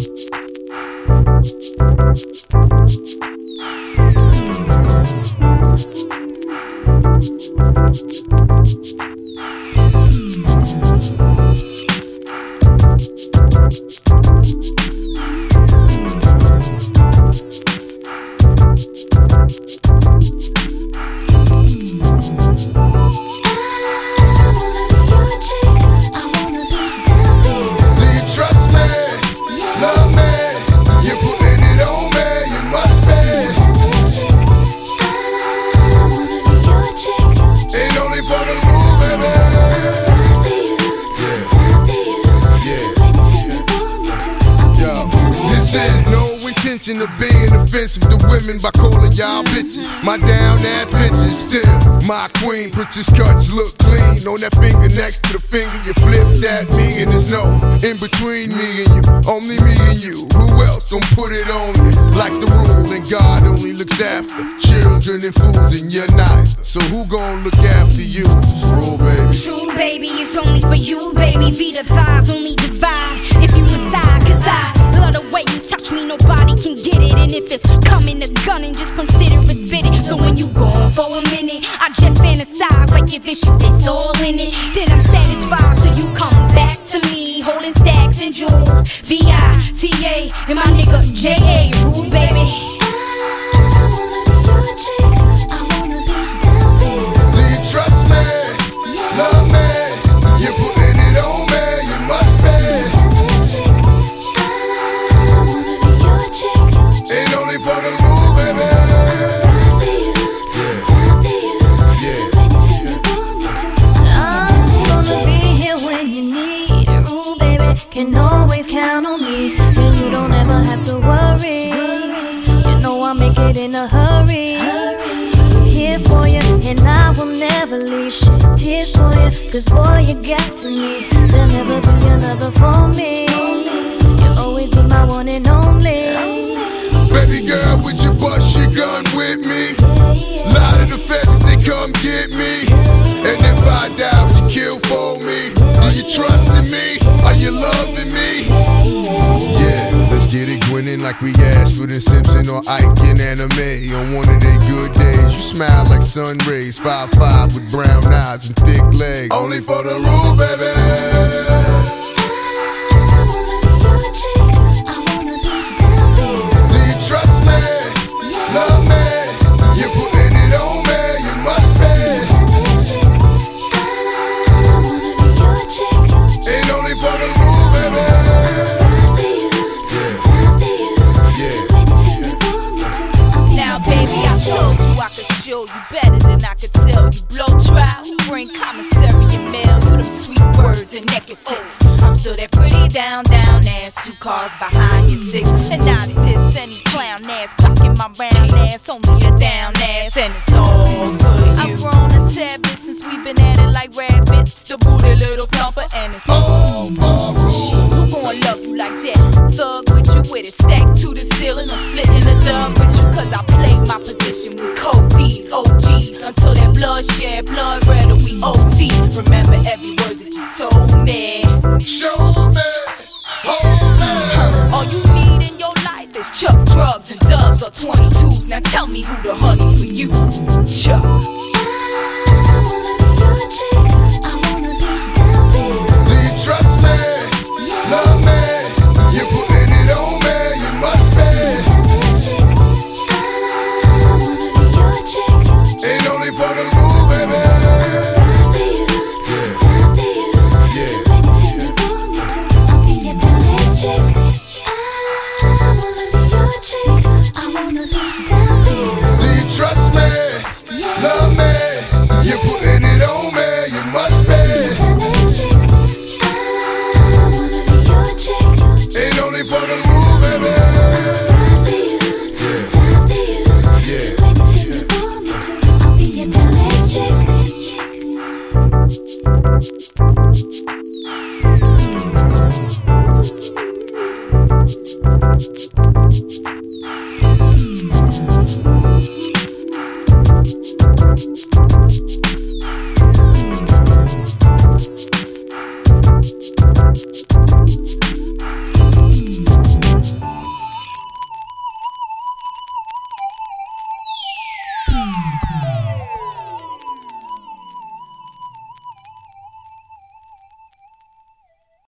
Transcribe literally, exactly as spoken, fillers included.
Of being offensive to women by calling y'all bitches. My down ass bitches still my queen. Princess cuts look clean on that finger next to the finger you flipped at me, and there's no in between me and you, only me and you. Who else gon' put it on me like the rule? And God only looks after children and fools, and you're not. So who gon' look after you? True baby. True baby, it's only for you, baby. Feet or thighs only divide if you inside, cause I love the way you touch me, nobody can get it. And if it's coming to gunning, just consider it spit it. So when you gone for a minute, I just fantasize like if it's you, it's all in it. Then I'm satisfied till you come back to me, holding stacks and jewels, V I T A, and my nigga J A, Rude baby. I wanna be your chick, I wanna be down for you. Do you trust me? Love me? You putting it on me, you must be. Ain't only for the rule, baby. I'm gonna be here when you need a rule, baby. Can always count on me, and you don't ever have to worry. You know I'll make it in a hurry. Here for you, and I will never leave. Shed tears for you, cause boy, you got to me. There'll never be another for me. You'll always be my one and only. Baby girl, would you bust your gun with me? Lie to the feds, they come get me. And if I die, would you kill for me? Do you trust in me? Are you loving me? Yeah, let's get it grinning like we Ashford and Simpson or Ike in anime. On one of their good days, you smile like sun rays. five five with brown eyes and thick legs. Only for the rule, baby. Trust me, love me, you're putting it on me, you must be. Ain't only for the rule, baby. Yeah. Now, baby, I told you I could show you better than I could tell you. Blow trial, bring commissary and mail you them sweet words and naked flicks. I'm still that pretty down, down ass, two cars behind your six. And now it is any clown ass, clocking my round ass, only a down ass, and it's all for you. I've grown a tad bit since we've been at it like rabbits. The booty little plumper, and it's all for you. Who gon' love you like that? Thug with you with it, stacked to the ceiling, or splitting the dub with you, cause I play my position with cold D's, O Gs, until that blood shed, blood red, or we O D. Remember every word that you told me. Show me, hold me. All you need in your life is Chuck, drugs, and dubs, or twenty-twos. Now tell me who the honey for you, Chuck. I wanna be your chick, I wanna be down for you. Do you trust me? Love me, you're putting it on me, you must be. I wanna be your chick, ain't only for the rule, baby. Do you trust me? Love me, you're putting it on me, you must be. Ain't only for the rule, baby. Yeah.